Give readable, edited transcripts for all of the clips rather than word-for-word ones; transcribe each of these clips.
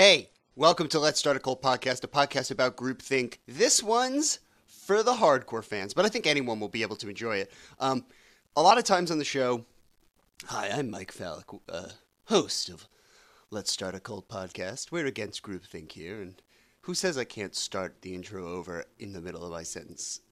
Hey, welcome to Let's Start a Cult Podcast, a podcast about groupthink. This one's for the hardcore fans, but I think anyone will be able to enjoy it. A lot of times on the show, hi, I'm Mike Fallick, host of Let's Start a Cult Podcast. We're against groupthink here, and who says I can't start the intro over in the middle of my sentence?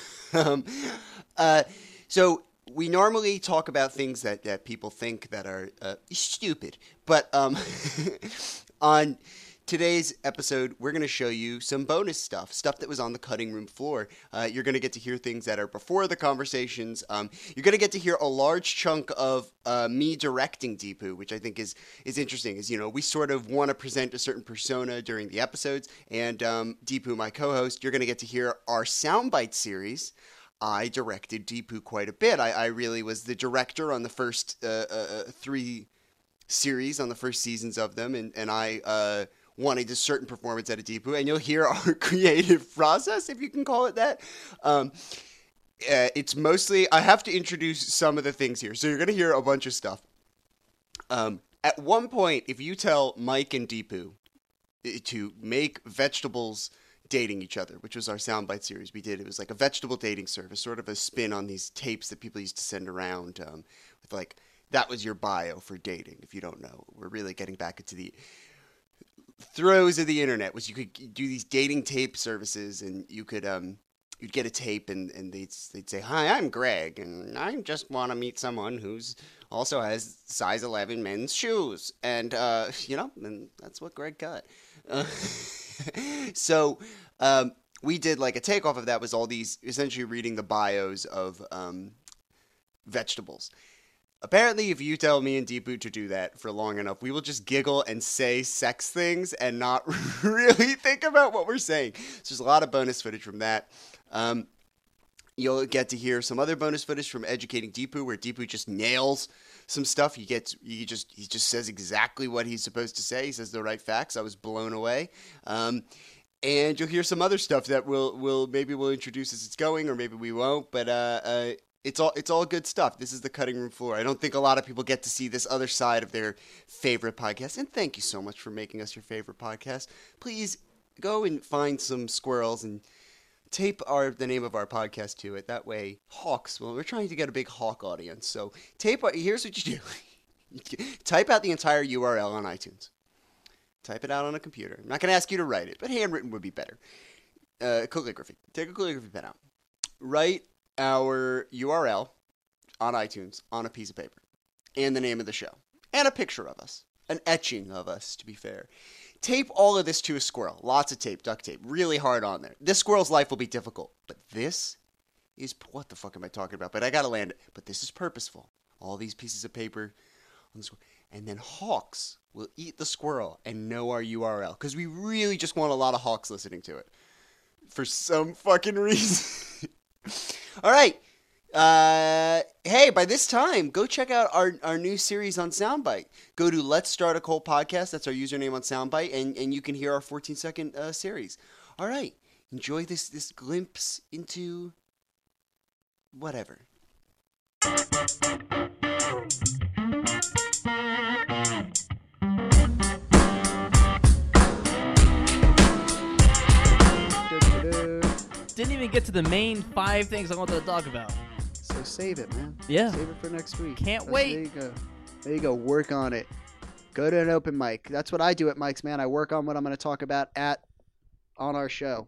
So we normally talk about things that people think that are stupid, but on today's episode, we're going to show you some bonus stuff that was on the cutting room floor. You're going to get to hear things that are before the conversations. You're going to get to hear a large chunk of me directing Deepu, which I think is interesting. Is, you know, we sort of want to present a certain persona during the episodes, and Deepu, my co-host, you're going to get to hear our Soundbite series. I directed Deepu quite a bit. I really was the director on the first three series, on the first seasons of them, and I wanted a certain performance out of Deepu, and you'll hear our creative process, if you can call it that. It's mostly, I have to introduce some of the things here, so you're going to hear a bunch of stuff. At one point, if you tell Mike and Deepu to make vegetables dating each other, which was our Soundbite series we did, it was like a vegetable dating service, sort of a spin on these tapes that people used to send around with like, that was your bio for dating, if you don't know. We're really getting back into the throes of the internet, which you could do these dating tape services, and you could you'd get a tape, and they'd say, "Hi, I'm Greg, and I just want to meet someone who's also has size 11 men's shoes," and and that's what Greg got. So we did like a takeoff of that, was all these essentially reading the bios of vegetables. Apparently, if you tell me and Deepu to do that for long enough, we will just giggle and say sex things and not really think about what we're saying. So there's a lot of bonus footage from that. You'll get to hear some other bonus footage from Educating Deepu, where Deepu just nails some stuff. He just says exactly what he's supposed to say. He says the right facts. I was blown away. And you'll hear some other stuff that we'll introduce as it's going, or maybe we won't. But it's all good stuff. This is the cutting room floor. I don't think a lot of people get to see this other side of their favorite podcast. And thank you so much for making us your favorite podcast. Please go and find some squirrels and tape the name of our podcast to it. That way, Hawks. Well, we're trying to get a big Hawk audience. So here's what you do. Type out the entire URL on iTunes. Type it out on a computer. I'm not going to ask you to write it, but handwritten would be better. Calligraphy. Take a calligraphy pen out. Write our URL on iTunes on a piece of paper, and the name of the show, and a picture of us, an etching of us, to be fair. Tape all of this to a squirrel. Lots of tape, duct tape, really hard on there. This squirrel's life will be difficult, but this is, what the fuck am I talking about? But I gotta land it. But this is purposeful. All these pieces of paper on the squirrel. And then Hawks will eat the squirrel and know our URL, because we really just want a lot of Hawks listening to it. For some fucking reason. All right. Hey, by this time, go check out our new series on Soundbite. Go to Let's Start a Cult Podcast. That's our username on Soundbite, and you can hear our 14-second series. All right. Enjoy this glimpse into whatever. Didn't even get to the main 5 things I wanted to talk about. So save it, man. Yeah. Save it for next week. Can't wait. There you go. There you go. Work on it. Go to an open mic. That's what I do at Mike's, man. I work on what I'm going to talk about on our show.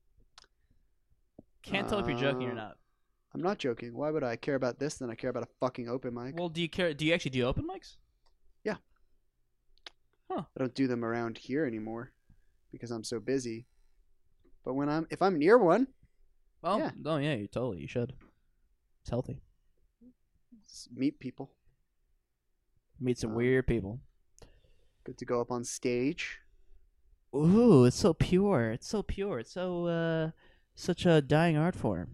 Can't tell if you're joking or not. I'm not joking. Why would I care about this than I care about a fucking open mic? Well, do you care? Do you actually do open mics? Yeah. Huh. I don't do them around here anymore because I'm so busy. But if I'm near one, well, yeah. Oh yeah, you should. It's healthy. Meet people. Meet some weird people. Good to go up on stage. Ooh, it's so pure. It's so pure. It's so such a dying art form.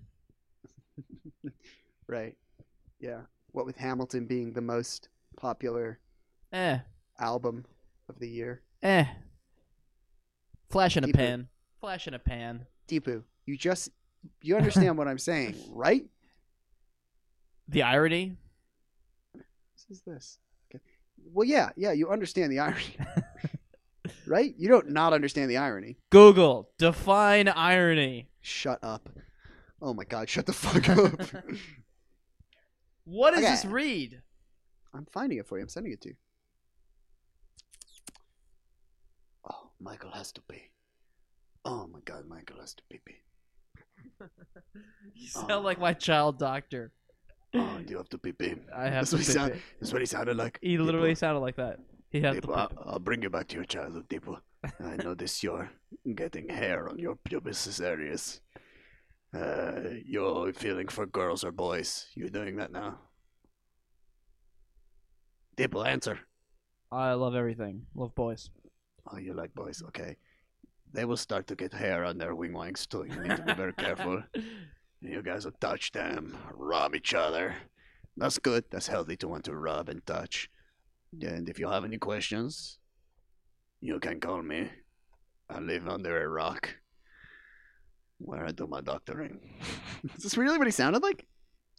Right. Yeah. What with Hamilton being the most popular album of the year. Flash in a Deepu. pan. Flash in a pan. Deepu, you understand what I'm saying, right? The irony? What is this? Okay. Well, yeah, you understand the irony. right? You don't not understand the irony. Google, define irony. Shut up. Oh my God, shut the fuck up. What does Okay. this read? I'm finding it for you. I'm sending it to you. Oh, Michael has to pee. Oh my God, Michael has to pee. You sound like my child doctor. Oh, do you have to pee? I have That's to what he sound- pee. That's what he sounded like. He literally Deepu, sounded like that. He had Deepu, I'll bring you back to your childhood, Deepu. I notice you're getting hair on your pubis areas. You're feeling for girls or boys. You're doing that now. Deepu, answer. I love everything. Love boys. Oh, you like boys? Okay. They will start to get hair on their wing wangs too. You need to be very careful. You guys will touch them, rub each other. That's good. That's healthy to want to rub and touch. And if you have any questions, you can call me. I live under a rock where I do my doctoring. Is this really what he sounded like?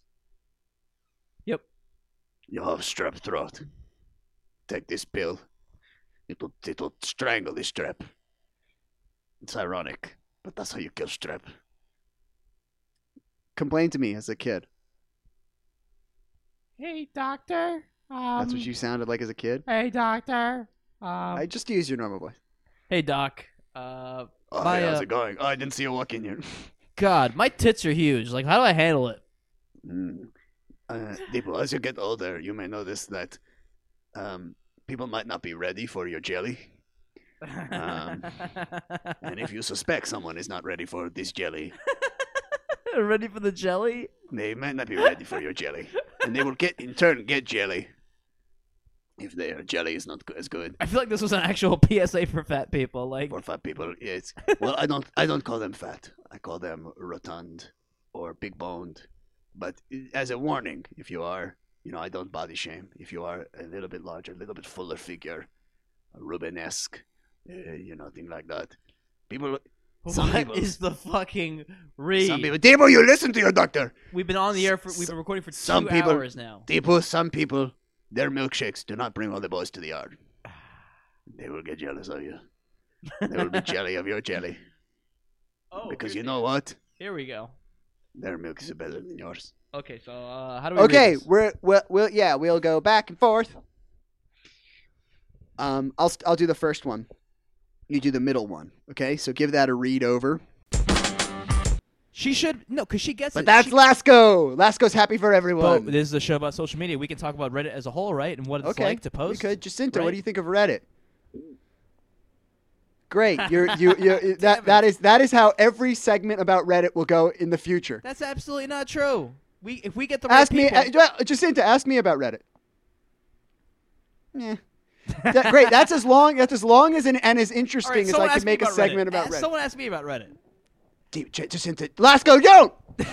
Yep. You have strep throat. Take this pill. It'll strangle the strep. It's ironic, but that's how you kill strep. Complain to me as a kid. Hey, doctor. That's what you sounded like as a kid? Hey, doctor. I just use your normal voice. Hey, doc. Oh, My, hey, how's it going? Oh, I didn't see you walk in here. God, my tits are huge. Like, how do I handle it? People, as you get older, you may notice that people might not be ready for your jelly. And if you suspect someone is not ready for this jelly, Ready for the jelly? they might not be ready for your jelly. And they will in turn get jelly if their jelly is not as good. I feel like this was an actual PSA for fat people. Like, For fat people, yes. Well, I don't call them fat. I call them rotund or big boned. But as a warning, if you are, I don't body shame. If you are a little bit larger, a little bit fuller figure, Rubenesque, thing like that. People, some what people, is the fucking read? some people, Debo, you listen to your doctor. We've been on the air for. We've been recording for some 2 people- hours now. Debo, some people, their milkshakes do not bring all the boys to the yard. They will get jealous of you. They will be jelly of your jelly. Oh, Because here- you know what? Here we go. Their milk is better than yours. Okay, so how do we? Okay, read this? we'll go back and forth. I'll do the first one. You do the middle one. Okay, so give that a read over. She should no, because she gets But it. that's She- Lasco. Lasco's happy for But everyone. this is a show about social media. We can talk about Reddit as a whole, right? And what it's Okay, like to we post. could. Jacinta, what right? do you think of Reddit? Great. That is how every segment about Reddit will go in the future. That's absolutely not true. If we get the right Ask me, people, Jacinta. Ask me about Reddit. Yeah. Great. That's as long as and as All interesting right, as someone I ask can me make a about segment Reddit. about Reddit. Someone asked me about Reddit. Jacinta, Lasco, don't!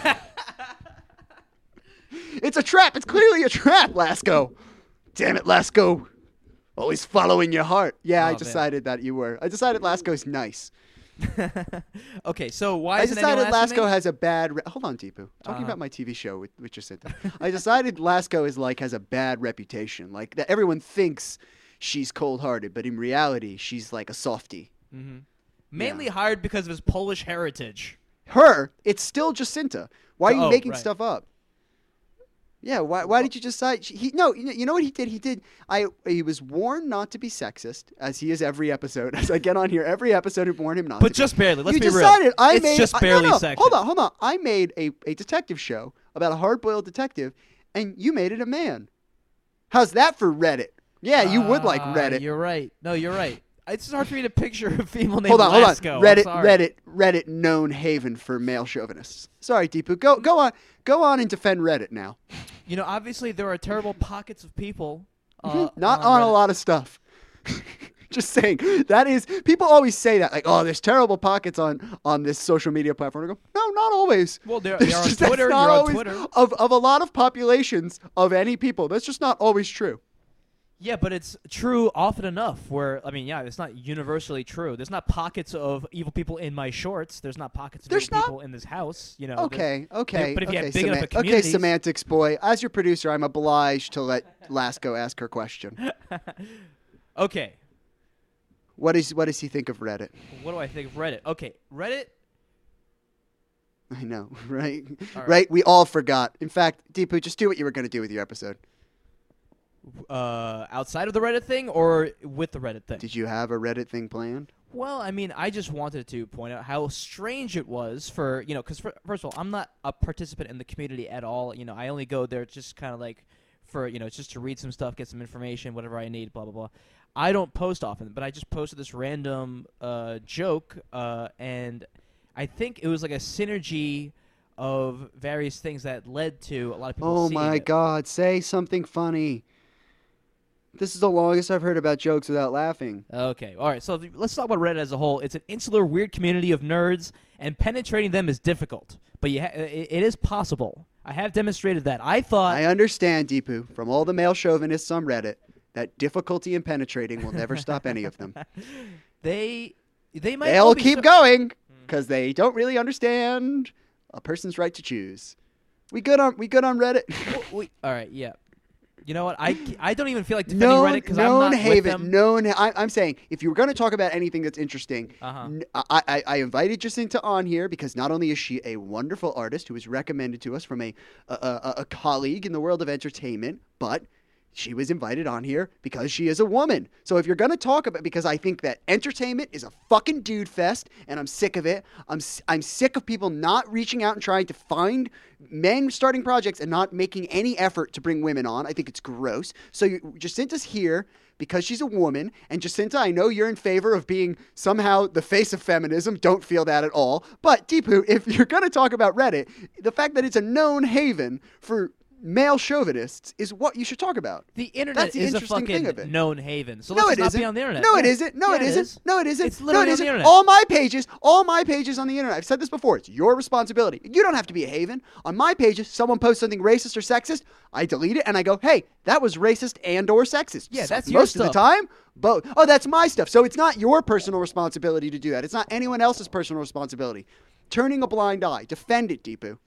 It's a trap. It's clearly a trap, Lasco. Damn it, Lasco. Always following your heart. Yeah, Oh, I man. decided that you were. I decided Lasco's nice. Okay, so why I isn't anyone decided asking Lasco me? has a bad. Hold on, Deepu. Talking about my TV show with Jacinta. I decided Lasco has a bad reputation. Like that, everyone thinks she's cold-hearted, but in reality, she's like a softie. Mainly hired because of his Polish heritage. Her, it's still Jacinta. Why are you Oh, making right. stuff up? Yeah, why did you decide? You know what he did? He was warned not to be sexist, as he is every episode. As I get on here, every episode I warn him not But to. just barely. Let's you be real. decided I it's made just barely no, sexist. Hold on. I made a detective show about a hard-boiled detective, and you made it a man. How's that for Reddit? Yeah, you would like Reddit. You're right. No, you're right. It's just hard for me to picture a female named Hold on. Lasco. I'm sorry. Reddit, known haven for male chauvinists. Sorry, Deepu. Go on and defend Reddit now. You know, obviously there are terrible pockets of people. Not on a Reddit. lot of stuff. Just saying. That is, people always say that, like, oh, there's terrible pockets on this social media platform. I go, no, not always. Well, you're There's on just- that's Twitter. You're not on always- Twitter. Of a lot of populations of any people, that's just not always true. Yeah, but it's true often enough where, I mean, yeah, it's not universally true. There's not pockets of evil people in my shorts. There's not pockets of There's evil not- people in this house. You know. Okay. But if you have big enough okay, communities- semantics boy. As your producer, I'm obliged to let Lasco ask her question. Okay. What does he think of Reddit? What do I think of Reddit? Okay, Reddit. I know, right? All right. Right? We all forgot. In fact, Deepu, just do what you were going to do with your episode. Outside of the Reddit thing or with the Reddit thing? Did you have a Reddit thing planned? Well, I mean, I just wanted to point out how strange it was for, because first of all, I'm not a participant in the community at all. I only go there just kind of like for, just to read some stuff, get some information, whatever I need, blah, blah, blah. I don't post often, but I just posted this random joke, and I think it was like a synergy of various things that led to a lot of people seeing it. God, say something funny. This is the longest I've heard about jokes without laughing. Okay, all right, so let's talk about Reddit as a whole. It's an insular, weird community of nerds, and penetrating them is difficult, but it is possible. I have demonstrated that. I understand, Deepu, from all the male chauvinists on Reddit, that difficulty in penetrating will never stop any of them. They'll keep going because they don't really understand a person's right to choose. We good on Reddit? All right, yeah. You know what? I don't even feel like defending Reddit because I'm not with them. I'm saying if you were going to talk about anything that's interesting, I invited Jacinta on here because not only is she a wonderful artist who was recommended to us from a colleague in the world of entertainment, but she was invited on here because she is a woman. So if you're going to talk about, because I think that entertainment is a fucking dude fest, and I'm sick of it. I'm sick of people not reaching out and trying to find men starting projects and not making any effort to bring women on. I think it's gross. So Jacinta's here because she's a woman. And Jacinta, I know you're in favor of being somehow the face of feminism. Don't feel that at all. But Deepu, if you're going to talk about Reddit, the fact that it's a known haven for male chauvinists is what you should talk about. The internet is a fucking known haven. So no, let's it not isn't. be on the internet. No, it isn't. No, yeah, it isn't. No, it isn't. It's literally on the internet. All my pages on the internet. I've said this before. It's your responsibility. You don't have to be a haven. On my pages, someone posts something racist or sexist, I delete it and I go, hey, that was racist and or sexist. Yeah, that's your stuff. Most of the time, both. Oh, that's my stuff. So it's not your personal responsibility to do that. It's not anyone else's personal responsibility. Turning a blind eye. Defend it, Deepu.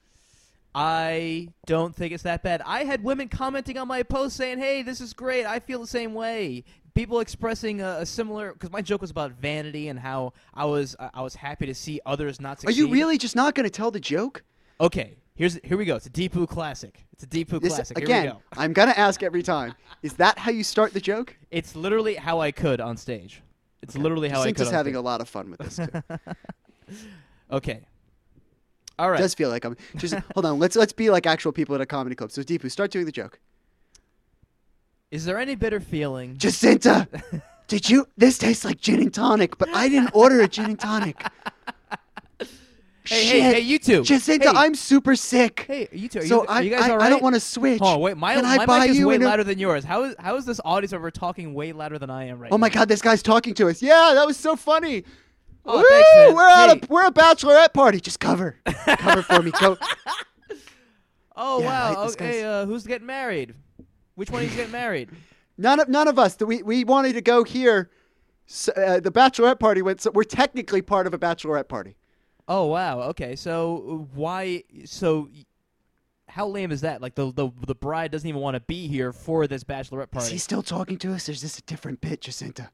I don't think it's that bad. I had women commenting on my post saying, hey, this is great. I feel the same way. People expressing a similar, because my joke was about vanity and how I was happy to see others not succeed. Are you really just not going to tell the joke? Okay, here we go. It's a Deepu classic. Classic. Here again, we go. I'm going to ask every time. Is that how you start the joke? It's literally how I could on stage. It's literally how I could on stage. Having a lot of fun with this, too. Okay. All right. It does feel like I'm just hold on. Let's be like actual people at a comedy club. So Deepu, start doing the joke. Is there any bitter feeling? Jacinta, this tastes like gin and tonic, but I didn't order a gin and tonic. Hey, you two. Jacinta, I'm super sick. Hey, you two. Are you guys all right? I don't want to switch. Oh, wait, my mic is way louder than yours. How is this audience over talking way louder than I am right now? Oh my God, this guy's talking to us. Yeah, that was so funny. Oh, thanks, man. We're a bachelorette party. Just cover for me. Go. Oh yeah, wow. Okay, who's getting married? Which one of you getting married? None of us. We wanted to go here. The bachelorette party went. So we're technically part of a bachelorette party. Oh wow. Okay. So why? So how lame is that? Like the bride doesn't even want to be here for this bachelorette party. Is he still talking to us? Or is this a different bit, Jacinta?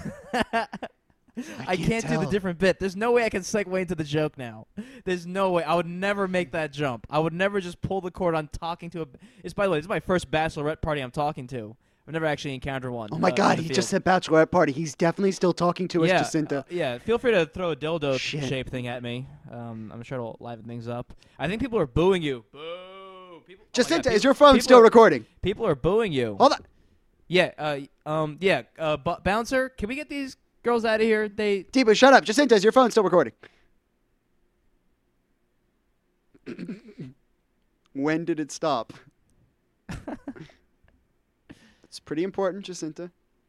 I can't do the different bit. There's no way I can segue into the joke now. There's no way. I would never make that jump. I would never just pull the cord on talking to a... By the way, this is my first bachelorette party I'm talking to. I've never actually encountered one. Oh my God, he just said bachelorette party. He's definitely still talking to us, Jacinta. Yeah, feel free to throw a dildo shape thing at me. I'm sure it'll liven things up. I think people are booing you. Boo! Jacinta, is your phone still recording? People are booing you. Hold on. Yeah, Bouncer, can we get these girls out of here? Deepu, shut up. Jacinta, is your phone still recording? When did it stop? It's pretty important, Jacinta.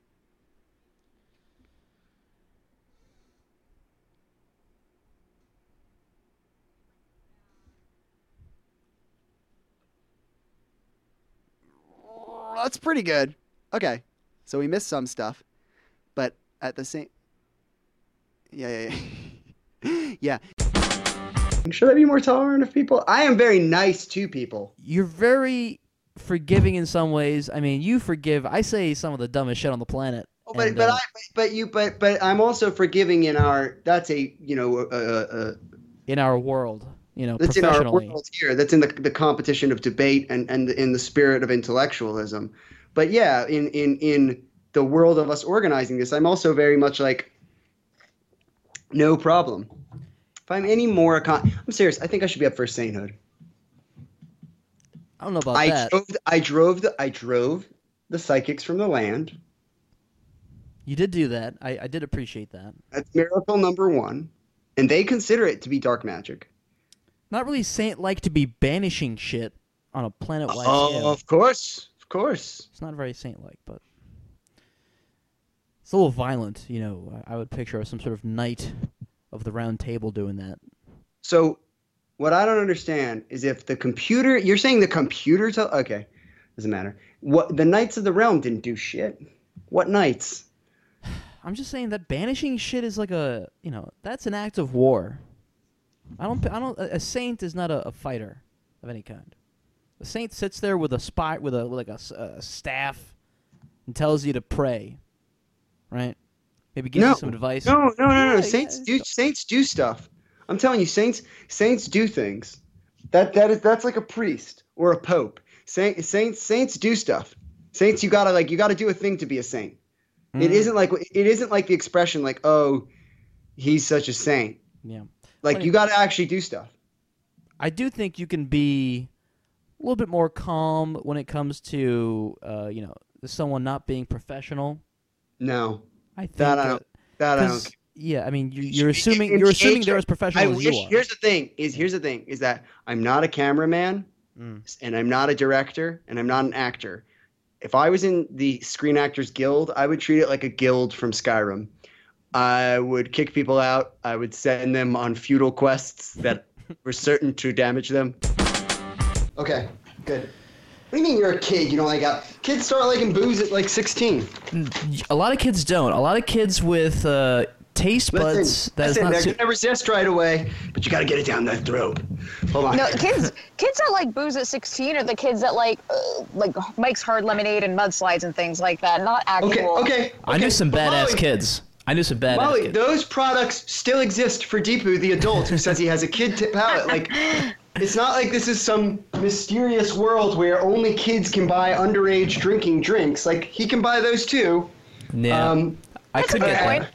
That's pretty good. Okay. So we missed some stuff. But at the same... Yeah. Yeah. Should I be more tolerant of people? I am very nice to people. You're very forgiving in some ways. I mean, you forgive. I say some of the dumbest shit on the planet, And, But I'm also forgiving in our. That's a in our world, that's in our professionally. world here. That's in the competition of debate and in the spirit of intellectualism. But yeah, in the world of us organizing this, I'm also very much like, no problem. If I'm any more, I'm serious. I think I should be up for sainthood. I don't know about that. I drove the psychics from the land. You did do that. I did appreciate that. That's miracle number one, and they consider it to be dark magic. Not really saint-like to be banishing shit on a planet-wide scale. Of course. It's not very saint-like, but it's a little violent. I would picture some sort of knight of the round table doing that. So, what I don't understand is if the computer, you're saying the computer, okay, doesn't matter. What the Knights of the Realm didn't do shit. What knights? I'm just saying that banishing shit is like that's an act of war. A saint is not a fighter of any kind. A saint sits there with a staff and tells you to pray, right? Maybe gives you some advice. No. Yeah, Saints do stuff. I'm telling you, saints do things. That's like a priest or a pope. Saints do stuff. Saints, you gotta do a thing to be a saint. It isn't like the expression like, oh, he's such a saint. Yeah. Like, you gotta actually do stuff. I do think you can be a little bit more calm when it comes to someone not being professional. No. I think That I don't. Yeah, I mean, you're assuming they're as professional as you are. Here's the thing is that I'm not a cameraman, and I'm not a director, and I'm not an actor. If I was in the Screen Actors Guild, I would treat it like a guild from Skyrim. I would kick people out. I would send them on futile quests that were certain to damage them. Okay, good. What do you mean you're a kid? You don't like out? Kids start liking booze at like 16. A lot of kids don't. A lot of kids with taste buds. They're gonna resist right away, but you gotta get it down their throat. Hold on. No, kids that like booze at 16 are the kids that like Mike's Hard Lemonade and mudslides and things like that. Not actual. Okay. I knew some badass kids. Molly, kids. those products still exist for Deepu, the adult who says he has a kid palate. Like, it's not like this is some mysterious world where only kids can buy underage drinking drinks. Like, he can buy those too. Yeah. I could get that.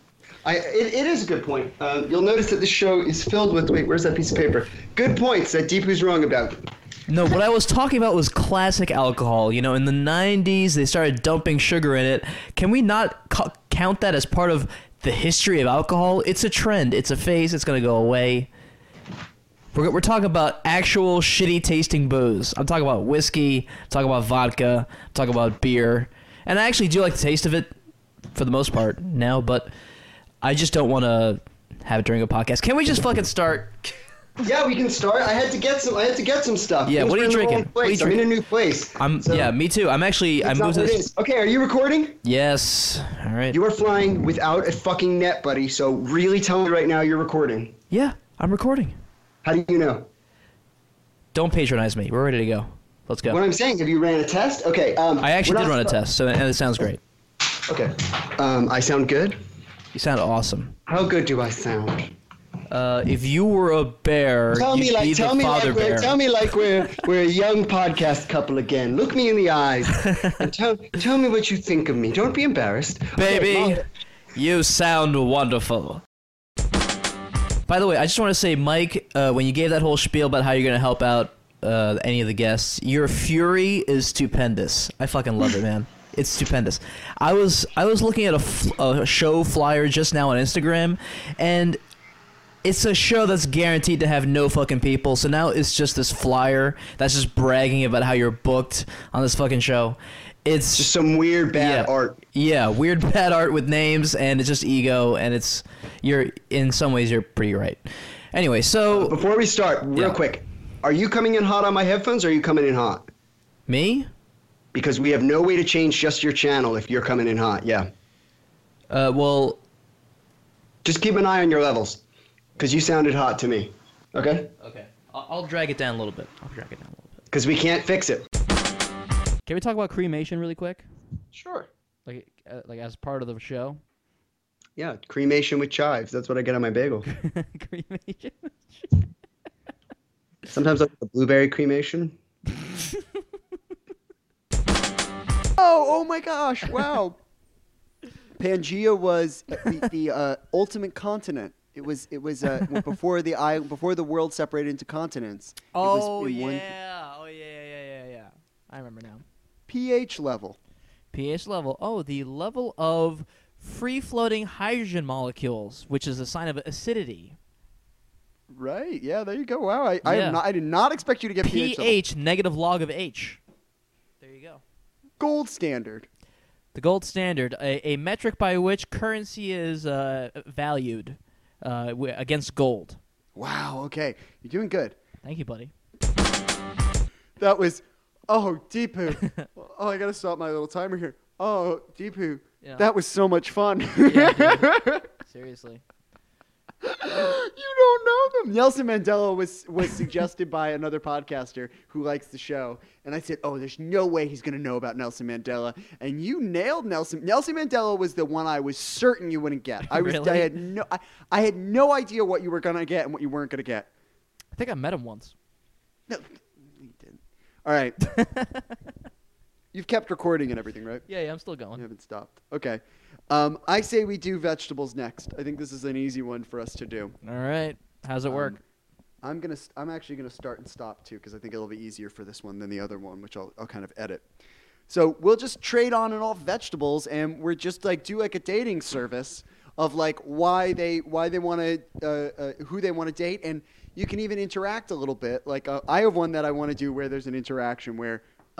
It is a good point. You'll notice that this show is filled with. Wait, where's that piece of paper? Good points that Deepu's wrong about. No, what I was talking about was classic alcohol. In the 90s, they started dumping sugar in it. Can we not count that as part of the history of alcohol? It's a trend. It's a phase. It's going to go away. We're talking about actual shitty tasting booze. I'm talking about whiskey. I'm talking about vodka. I'm talking about beer. And I actually do like the taste of it for the most part now, but I just don't want to have it during a podcast. Can we just fucking start? Yeah, we can start. I had to get some stuff. Yeah, what are you drinking? I'm in a new place. Yeah, me too. I moved to this. Okay, are you recording? Yes. All right. You are flying without a fucking net, buddy. So really tell me right now you're recording. Yeah, I'm recording. How do you know? Don't patronize me. We're ready to go. Let's go. What I'm saying, have you ran a test? Okay. I actually did run a test, and it sounds great. Okay. I sound good? You sound awesome. How good do I sound? If you were a bear, you'd be the father bear. Tell me like we're a young podcast couple again. Look me in the eyes and tell me what you think of me. Don't be embarrassed. Baby, okay, you sound wonderful. By the way, I just want to say, Mike, when you gave that whole spiel about how you're going to help out any of the guests, your fury is stupendous. I fucking love it, man. It's stupendous. I was looking at a show flyer just now on Instagram, and it's a show that's guaranteed to have no fucking people. So now it's just this flyer that's just bragging about how you're booked on this fucking show. It's just some weird bad art. Yeah, weird bad art with names, and it's just ego, and you're in some ways you're pretty right. Anyway, so before we start, real quick, are you coming in hot on my headphones, or are you coming in hot? Me? Because we have no way to change just your channel if you're coming in hot. Yeah. Well, just keep an eye on your levels, because you sounded hot to me. Okay. Okay. I'll drag it down a little bit. Because we can't fix it. Can we talk about cremation really quick? Sure. like as part of the show. Yeah, cremation with chives. That's what I get on my bagel. Cremation. Sometimes I like the blueberry cremation. Oh my gosh! Wow. Pangea was the ultimate continent. It was before the world separated into continents. Oh it was yeah. I remember now. pH level. pH level. Oh, the level of free-floating hydrogen molecules, which is a sign of acidity. Right. Yeah. There you go. Wow. Yeah. I did not expect you to get pH level. pH negative log of H. There you go. Gold standard. The gold standard, a metric by which currency is valued against gold. Wow. Okay. You're doing good. Thank you, buddy. That was. Oh, Deepu. Oh, I gotta stop my little timer here. Oh, Deepu. Yeah. That was so much fun. Yeah, dude. Seriously. You don't know them. Nelson Mandela was suggested by another podcaster who likes the show, and I said, "Oh, there's no way he's gonna know about Nelson Mandela." And you nailed Nelson. Nelson Mandela was the one I was certain you wouldn't get. Really? I had no idea what you were gonna get and what you weren't gonna get. I think I met him once. No, you didn't. All right. You've kept recording and everything, right? Yeah, I'm still going. You haven't stopped. Okay. I say we do vegetables next. I think this is an easy one for us to do. All right. How's it work? I'm actually gonna start and stop too because I think it'll be easier for this one than the other one, which I'll kind of edit. So we'll just trade on and off vegetables, and we're just like do like a dating service of like why they want to who they want to date, and you can even interact a little bit. Like I have one that I want to do where there's an interaction where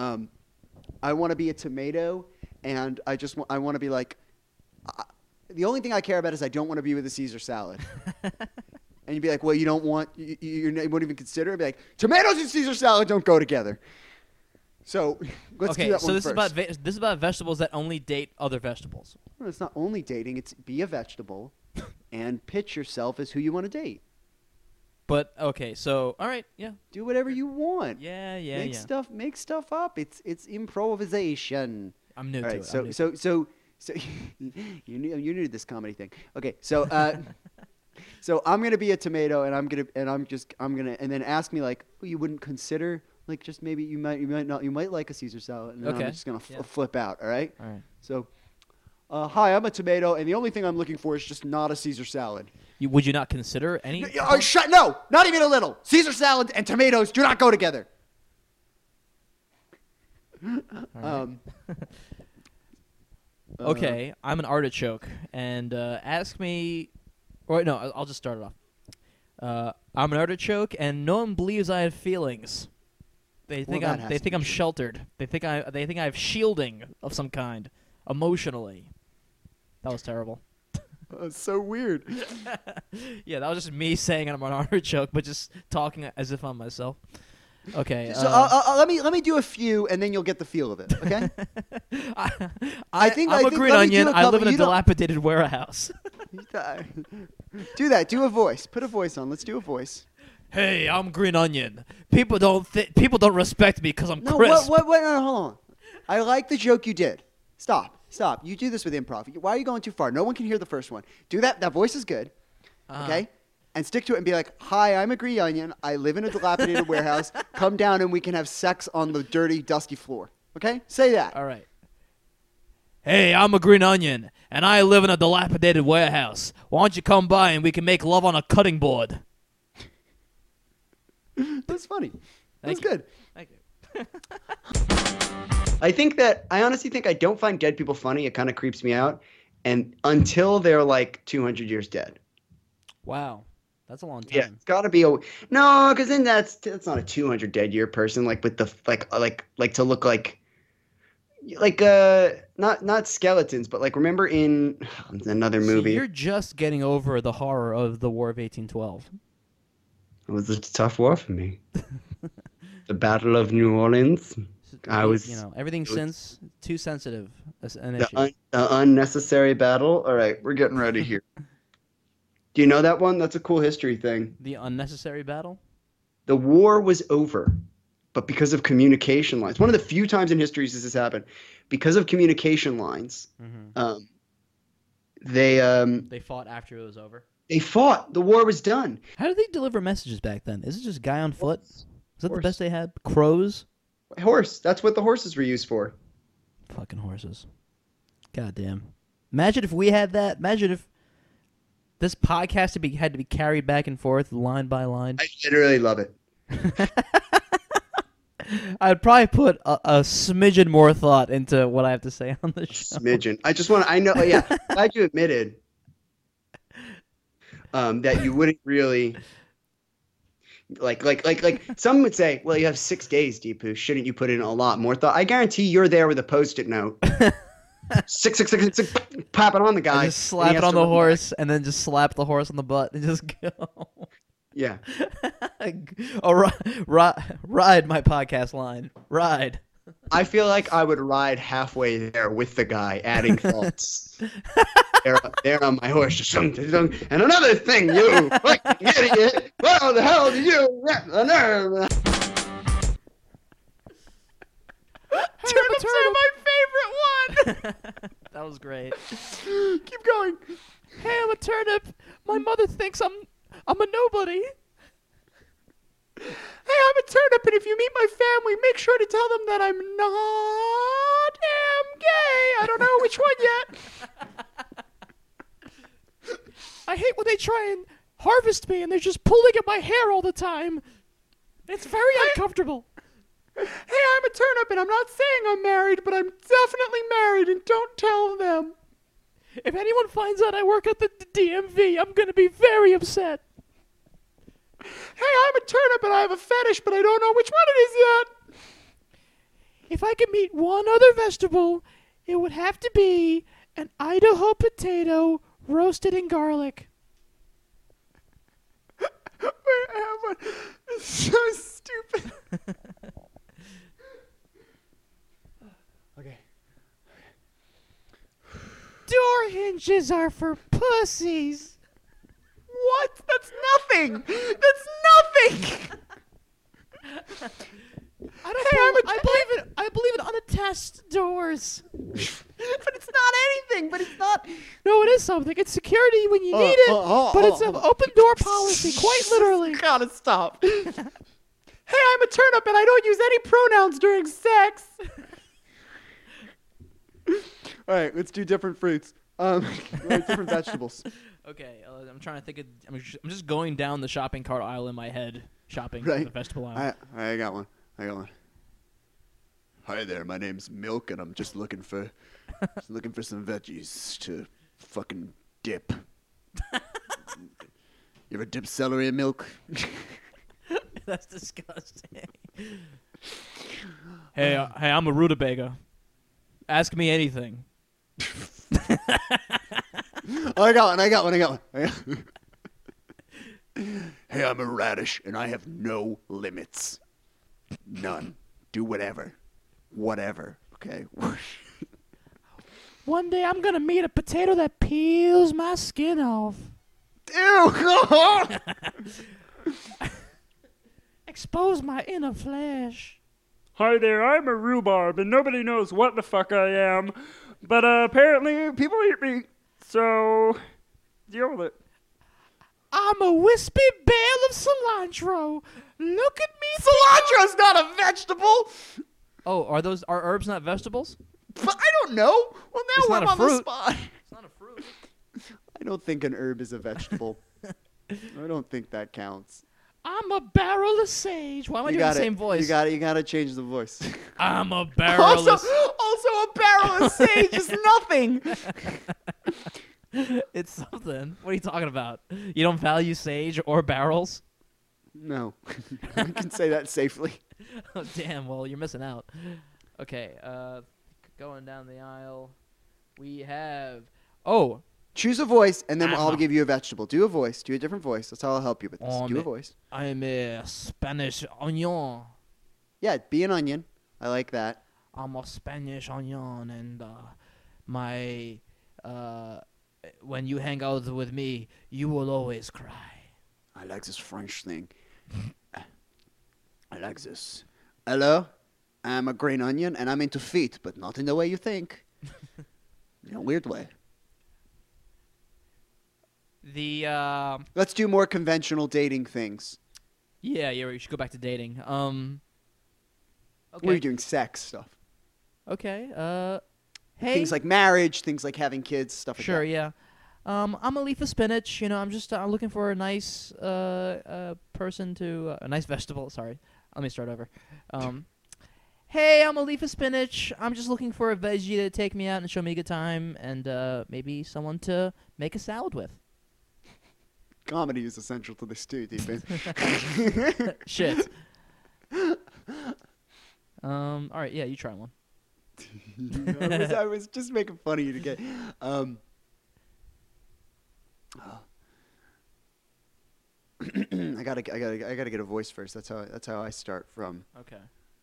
I want to be a tomato, and I want to be like. The only thing I care about is I don't want to be with a Caesar salad. And you'd be like, well, you don't want, you won't even consider it. Be like, tomatoes and Caesar salad don't go together. So let's do that one this first. this is about vegetables that only date other vegetables. Well, it's not only dating, it's be a vegetable and pitch yourself as who you want to date. But, okay, so, all right, yeah. Do whatever you want. Yeah. Make stuff up. It's improvisation. I'm new All to right, it. So you're new to this comedy thing. Okay, so so I'm gonna be a tomato, and I'm gonna and then ask me like, oh, you wouldn't consider like just maybe you might like a Caesar salad, and then Okay. I'm just gonna flip out. All right. All right. So, hi, I'm a tomato, and the only thing I'm looking for is just not a Caesar salad. Would you not consider any? No, not even a little. Caesar salad and tomatoes do not go together. Okay, I'm an artichoke, and ask me, or no, I'll just start it off. I'm an artichoke, and no one believes I have feelings. They think I'm sheltered. They think I have shielding of some kind, emotionally. That was terrible. That's so weird. Yeah, that was just me saying I'm an artichoke, but just talking as if I'm myself. Okay. So let me do a few, and then you'll get the feel of it. Okay. I'm a green onion. I live in a dilapidated warehouse. Do that. Do a voice. Put a voice on. Let's do a voice. Hey, I'm green onion. People don't respect me because I'm No, crisp. what? No, hold on. I like the joke you did. Stop. You do this with improv. Why are you going too far? No one can hear the first one. Do that. That voice is good. Okay. And stick to it and be like, hi, I'm a green onion. I live in a dilapidated warehouse. Come down and we can have sex on the dirty, dusty floor. Okay? Say that. All right. Hey, I'm a green onion, and I live in a dilapidated warehouse. Why don't you come by and we can make love on a cutting board? That's funny. That's Thank you. good. Thank you. I honestly think I don't find dead people funny. It kind of creeps me out. And until they're like 200 years dead. Wow. That's a long time. Yeah, it's got to be no, because then that's not a 200 dead year person like with the like to look like not skeletons, but like remember in another movie. So you're just getting over the horror of the War of 1812. It was a tough war for me. The Battle of New Orleans. Everything since too sensitive as an issue. The unnecessary battle. All right, we're getting ready here. Do you know that one? That's a cool history thing. The unnecessary battle? The war was over. but because of communication lines, one of the few times in history this has happened, because of communication lines, They fought after it was over. They fought. The war was done. How did they deliver messages back then? Is it just guy on foot? Is that the Horse. best they had? Crows? Horse. That's what the horses were used for. Fucking horses. God damn. Imagine if we had that. Imagine if this podcast had to be carried back and forth line by line. I literally love it. I'd probably put a smidgen more thought into what I have to say on the show. Smidgen. I know. Yeah. Glad you admitted that you wouldn't really like some would say, well, you have 6 days, Deepu. Shouldn't you put in a lot more thought? I guarantee you're there with a Post-it note. 6, pop it on the guy. And just slap it on the horse, and then just slap the horse on the butt and just go. Yeah. Ride my podcast line. Ride. I feel like I would ride halfway there with the guy, adding thoughts. there on my horse. And another thing, you fucking idiot! What the hell do you get the nerve? Turnips are my favorite one! That was great. Keep going. Hey, I'm a turnip. My mother thinks I'm a nobody. Hey, I'm a turnip, and if you meet my family, make sure to tell them that I'm not gay. I don't know which one yet. I hate when they try and harvest me and they're just pulling at my hair all the time. It's very uncomfortable. Hey, I'm a turnip, and I'm not saying I'm married, but I'm definitely married, and don't tell them. If anyone finds out I work at the DMV, I'm going to be very upset. Hey, I'm a turnip, and I have a fetish, but I don't know which one it is yet. If I could meet one other vegetable, it would have to be an Idaho potato roasted in garlic. Wait, I have one. It's so stupid. Okay. Door hinges are for pussies. What? That's nothing. That's nothing. I believe in unattached doors. But it's not anything. But it's not. No, it is something. It's security when you need it, but it's an open door policy, quite literally. Gotta stop. Hey, I'm a turnip, and I don't use any pronouns during sex. All right, let's do different fruits. Different vegetables. Okay, I'm trying to think of. I'm just going down the shopping cart aisle in my head, shopping Right. the vegetable aisle. I got one. Hi there, my name's Milk, and I'm just looking for some veggies to fucking dip. You ever dip celery in milk? That's disgusting. Hey, I'm a rutabaga. Ask me anything. I got one. Hey, I'm a radish, and I have no limits. None. Do whatever. Whatever. Okay? One day I'm gonna meet a potato that peels my skin off. Ew! Expose my inner flesh. Hi there, I'm a rhubarb, and nobody knows what the fuck I am, but apparently people eat me, so deal with it. I'm a wispy bale of cilantro. Look at me. Cilantro's not a vegetable! Oh, are herbs not vegetables? But I don't know. Well, now It's not I'm a on the fruit. spot. It's not a fruit. I don't think an herb is a vegetable. I don't think that counts. I'm a barrel of sage. Why am I doing the same voice? You got to change the voice. I'm a barrel Also, of a barrel of sage is nothing. It's something. What are you talking about? You don't value sage or barrels? No, I can say that safely. Oh, damn. Well, you're missing out. Okay. Going down the aisle, we have. Oh. Choose a voice, and then I'm I'll a- give you a vegetable. Do a voice. Do a different voice. That's how I'll help you with this. Do a voice. I'm a Spanish onion. Yeah, be an onion. I like that. I'm a Spanish onion, and when you hang out with me, you will always cry. I like this French thing. I like this. Hello? I'm a green onion, and I'm into feet, but not in the way you think. In a weird way. The Let's do more conventional dating things. yeah, we should go back to dating. Okay. We're doing sex stuff. Okay. Hey. Things like marriage, things like having kids, stuff like Sure, that. yeah. I'm a leaf of spinach. You know, I'm just looking for a nice person to a nice vegetable. Sorry, let me start over. Hey, I'm a leaf of spinach. I'm just looking for a veggie to take me out and show me a good time, and maybe someone to make a salad with. Comedy is essential to this too, Deepin. Shit. All right, yeah, you try one. I was just making fun of you to get. I gotta get a voice first. That's how I start from. Okay.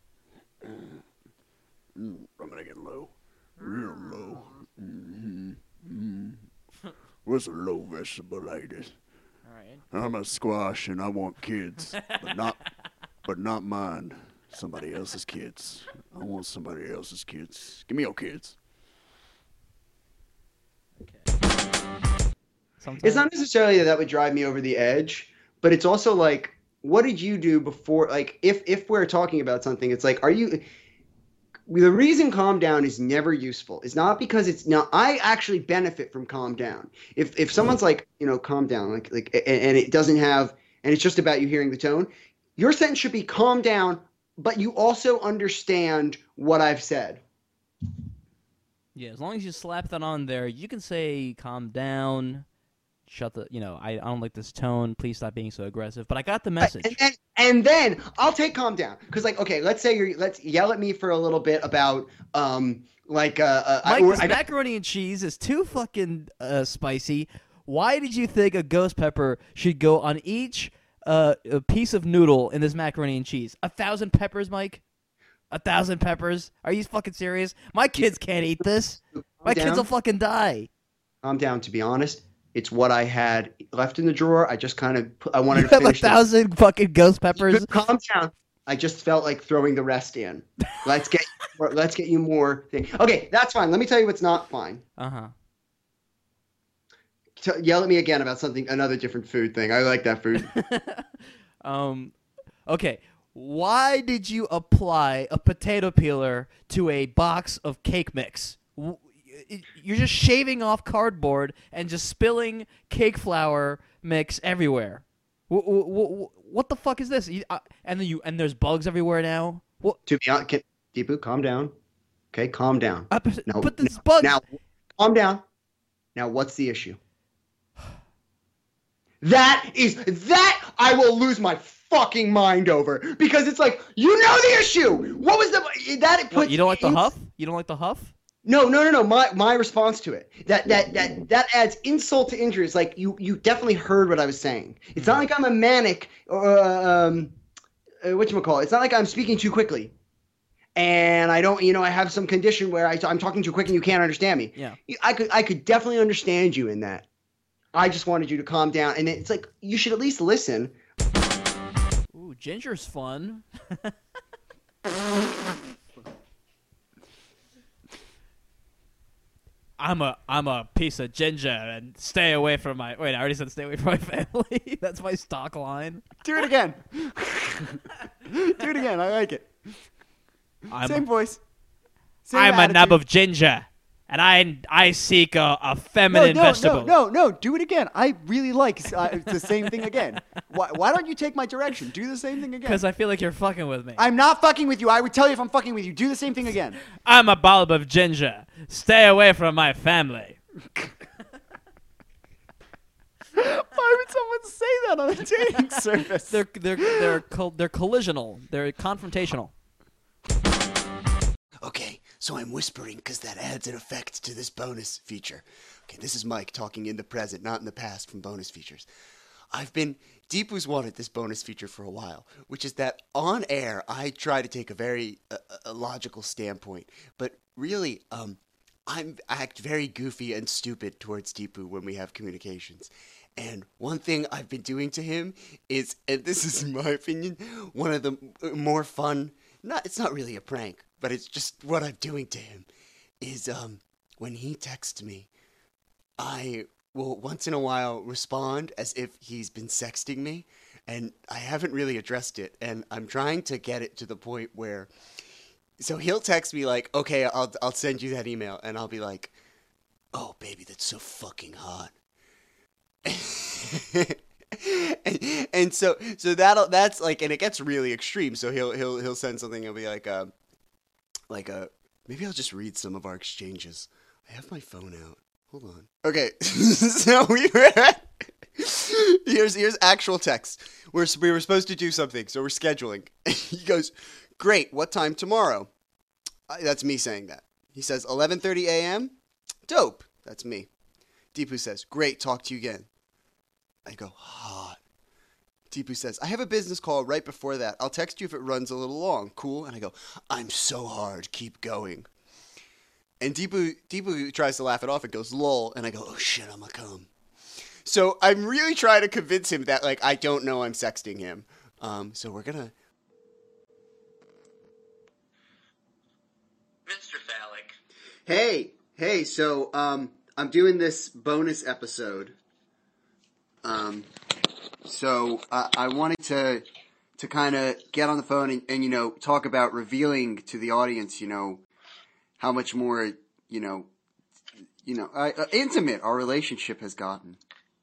I'm gonna get low. Real low. What's a low vegetable like this? All right. I'm a squash and I want kids, but not mine. Somebody else's kids. I want somebody else's kids. Give me your kids. Sometimes. It's not necessarily that would drive me over the edge, but it's also like, what did you do before? Like, if we're talking about something, it's like, the reason calm down is never useful. It's not because it's not. I actually benefit from calm down. If someone's like, calm down, and it doesn't have, and it's just about you hearing the tone, your sentence should be calm down, but you also understand what I've said. Yeah, as long as you slap that on there, you can say calm down. Shut the, I don't like this tone. Please stop being so aggressive. But I got the message. And then I'll take calm down. Because, let's say let's yell at me for a little bit about, Mike, this macaroni and cheese is too fucking spicy. Why did you think a ghost pepper should go on each a piece of noodle in this macaroni and cheese? 1,000 peppers, Mike? 1,000 peppers? Are you fucking serious? My kids can't eat this. My kids will fucking die. Calm down, to be honest. It's what I had left in the drawer. I just kind of I wanted You to have finish 1,000 fucking ghost peppers. Calm down. I just felt like throwing the rest in. Let's get you more thing. Okay, that's fine. Let me tell you what's not fine. Yell at me again about another different food thing. I like that food. Okay. Why did you apply a potato peeler to a box of cake mix? You're just shaving off cardboard and just spilling cake flour mix everywhere. What the fuck is this? And there's bugs everywhere now. What? To be honest, Deepu, calm down. Okay, calm down. But this bugs. Now, calm down. Now, what's the issue? That I will lose my fucking mind over, because it's like, you know the issue. What was You don't like the huff? You don't like the huff? No. My response to it, that adds insult to injury. It's like, you definitely heard what I was saying. It's not like I'm a manic or whatchamacallit. It's not like I'm speaking too quickly, and I don't, I have some condition where I'm talking too quick and you can't understand me. Yeah. I could definitely understand you in that. I just wanted you to calm down, and it's like, you should at least listen. Ooh, ginger's fun. I'm a piece of ginger, and stay away from my. Wait, I already said stay away from my family. That's my stock line. Do it again. Do it again. I like it. Same voice. Same I'm attitude. a nub of ginger, and I seek a feminine vegetable. No. Do it again. I really like the same thing again. Why don't you take my direction? Do the same thing again. Because I feel like you're fucking with me. I'm not fucking with you. I would tell you if I'm fucking with you. Do the same thing again. I'm a bulb of ginger. Stay away from my family. Why would someone say that on a dating service? They're collisional. They're confrontational. Okay, so I'm whispering because that adds an effect to this bonus feature. Okay, this is Mike talking in the present, not in the past, from bonus features. Deepu's wanted this bonus feature for a while, which is that on air, I try to take a very logical standpoint, but really, I act very goofy and stupid towards Deepu when we have communications. And one thing I've been doing to him is, and this is in my opinion, one of the more fun it's not really a prank, but it's just what I'm doing to him is when he texts me, I will once in a while respond as if he's been sexting me, and I haven't really addressed it, and I'm trying to get it to the point where, so he'll text me like, okay, I'll send you that email, and I'll be like, oh baby, that's so fucking hot. and so that's like, and it gets really extreme. So he'll send something. He'll be like maybe I'll just read some of our exchanges. I have my phone out. Hold on. Okay, so we were here's actual text. We were supposed to do something, so we're scheduling. He goes, great. What time tomorrow? That's me saying that. He says 11:30 a.m. Dope. That's me. Deepu says, great. Talk to you again. I go, hot. Deepu says, I have a business call right before that. I'll text you if it runs a little long. Cool? And I go, I'm so hard. Keep going. And Deepu tries to laugh it off and goes, lol. And I go, oh shit, I'm gonna come. So I'm really trying to convince him that, like, I don't know I'm sexting him. So we're gonna... Mr. Phallic. Hey, so, I'm doing this bonus episode. So I wanted to kind of get on the phone and, you know, talk about revealing to the audience, you know, how much more, intimate our relationship has gotten.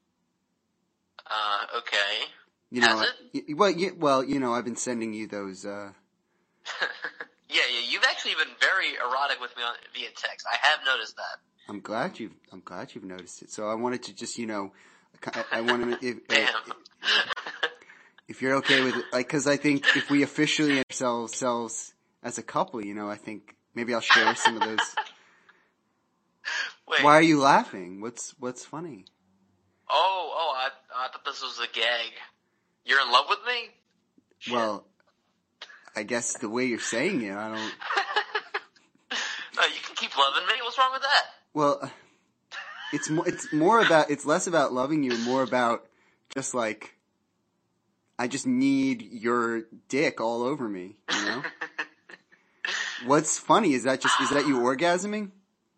Okay. You know, has it? Well, you know, I've been sending you those, Yeah, you've actually been very erotic with me via text. I have noticed that. I'm glad you've noticed it. So I wanted to just, you know, I want to, if you're okay with it, like, because I think if we officially ourselves as a couple, you know, I think maybe I'll share some of those. Wait. Why are you laughing? What's funny? Oh, I thought this was a gag. You're in love with me? Shit. Well, I guess the way you're saying it, I don't. No, you can keep loving me. What's wrong with that? Well, it's less about loving you and more about just like, I just need your dick all over me, you know? What's funny, is that you orgasming?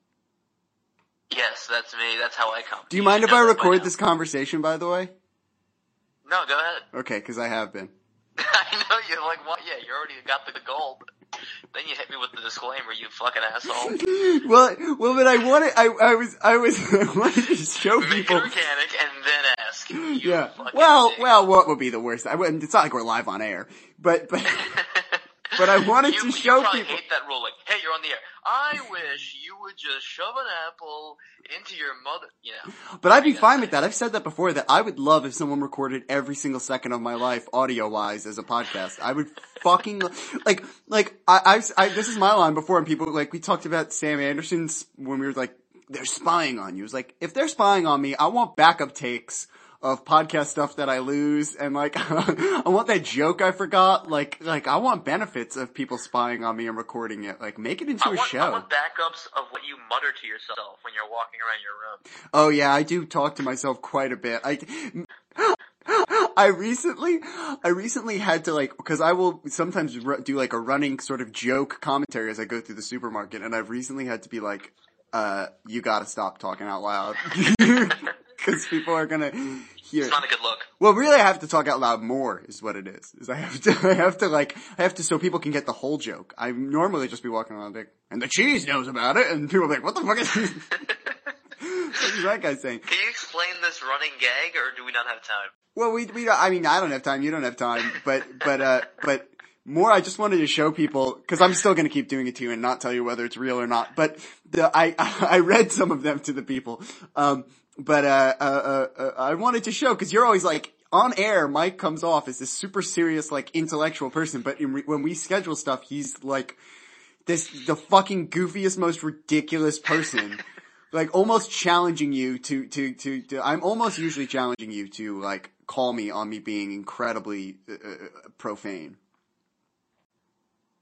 Yes, that's me. That's how I come. Do you mind if I record this conversation, by the way? No, go ahead. Okay, because I have been. I know you're like, what? Yeah, you already got the gold. Then you hit me with the disclaimer, you fucking asshole. Well, but I wanted to show Make people. it organic and then ask. Yeah. Well, what would be the worst? It's not like we're live on air, but I wanted to show you probably people. hate that rule. Like, hey, you're on the air. I wish you would just shove an apple into your mother. You know. But I'd be fine with that. I've said that before. That I would love if someone recorded every single second of my life, audio-wise, as a podcast. I would fucking like. I this is my line before, and people like we talked about Sam Anderson's when we were like, they're spying on you. It was like, if they're spying on me, I want backup takes of podcast stuff that I lose, and like, I want that joke I forgot. Like, I want benefits of people spying on me and recording it. Like, make it into a show. I want backups of what you mutter to yourself when you're walking around your room. Oh yeah, I do talk to myself quite a bit. I recently had to like, because I will sometimes do like a running sort of joke commentary as I go through the supermarket, and I've recently had to be like, you gotta stop talking out loud. Because people are gonna hear. It's not a good look. Well, really, I have to talk out loud more, is what it is. I have to, so people can get the whole joke. I normally just be walking around like, and the cheese knows about it, and people are like, what the fuck is this? What is that guy saying? Can you explain this running gag, or do we not have time? Well, we don't, I mean, I don't have time, you don't have time, but more, I just wanted to show people, because I'm still going to keep doing it to you and not tell you whether it's real or not, but I read some of them to the people, but I wanted to show, because you're always like, on air, Mike comes off as this super serious, like, intellectual person, but when we schedule stuff, he's like, the fucking goofiest, most ridiculous person. Like, almost challenging you to I'm almost usually challenging you to, like, call me on me being incredibly, profane.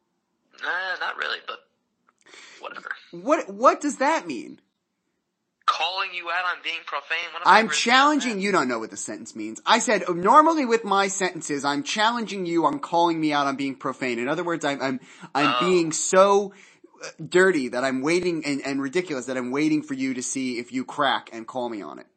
Not really, but whatever. What does that mean? calling you out on being profane. I'm challenging. You don't know what the sentence means. I said normally with my sentences, I'm challenging you on calling me out on being profane. In other words, I'm being so dirty that I'm waiting and ridiculous that I'm waiting for you to see if you crack and call me on it.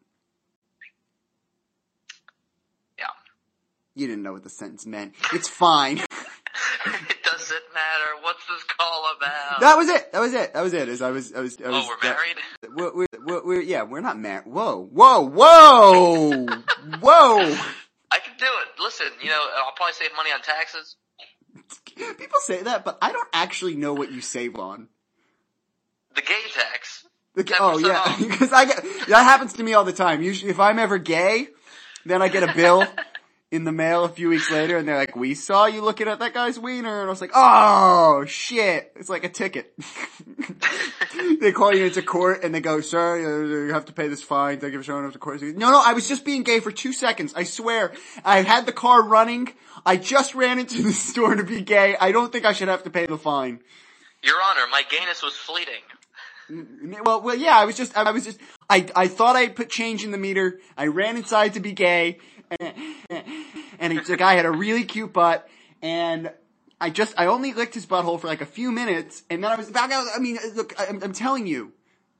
Yeah. You didn't know what the sentence meant. It's fine. It doesn't matter. What's this call about? That was it. As I was. Oh, we're married? We're not married. Whoa. Whoa. I can do it. Listen, I'll probably save money on taxes. People say that, but I don't actually know what you save on. The gay tax. Oh yeah, because that happens to me all the time. Usually, if I'm ever gay, then I get a bill in the mail a few weeks later, and they're like, "We saw you looking at that guy's wiener," and I was like, "Oh shit!" It's like a ticket. They call you into court, and they go, "Sir, you have to pay this fine. Thank you for showing up to court." No, I was just being gay for 2 seconds. I swear, I had the car running. I just ran into the store to be gay. I don't think I should have to pay the fine. Your Honor, my gayness was fleeting. Well, yeah, I I thought I put change in the meter. I ran inside to be gay, and the guy had a really cute butt, and I only licked his butthole for like a few minutes, and then I was back out. I mean, look, I'm telling you,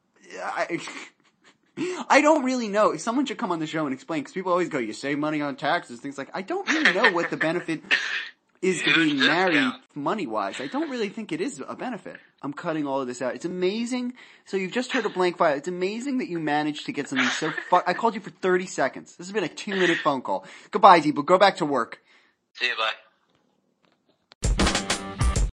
I don't really know. Someone should come on the show and explain, because people always go, you save money on taxes, things like, I don't really know what the benefit is to being married money-wise. I don't really think it is a benefit. I'm cutting all of this out. It's amazing. So you've just heard a blank file. It's amazing that you managed to get something so I called you for 30 seconds. This has been a 2-minute phone call. Goodbye, Deepu. Go back to work. See you, bye.